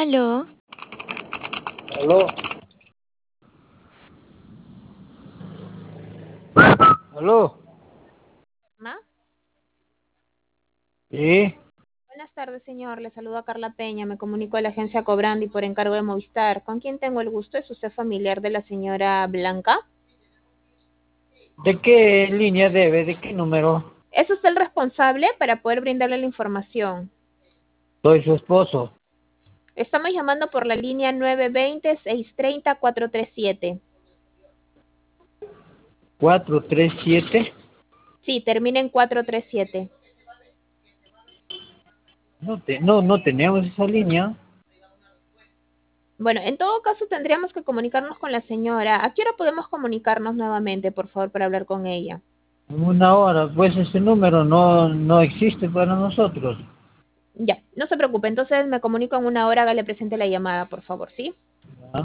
Aló, Aló, aló, ¿Ma? sí, Buenas tardes, señor. Le saluda Carla Peña. Me comunico a la agencia Cobrandi por encargo de Movistar. ¿Con quién tengo el gusto? ¿Es usted familiar de la señora Blanca? ¿de qué línea debe? ¿De qué número? ¿Es usted el responsable para poder brindarle la información? Soy su esposo. Estamos llamando por la línea 920-630-437. 437. Sí, termina en 437. No tenemos esa línea. Bueno, en todo caso tendríamos que comunicarnos con la señora. ¿A qué hora podemos comunicarnos nuevamente, por favor, para hablar con ella? En una hora, pues ese número no existe para nosotros. Ya, no se preocupe. Entonces me comunico en una hora. Hágale presente la llamada, por favor, ¿sí?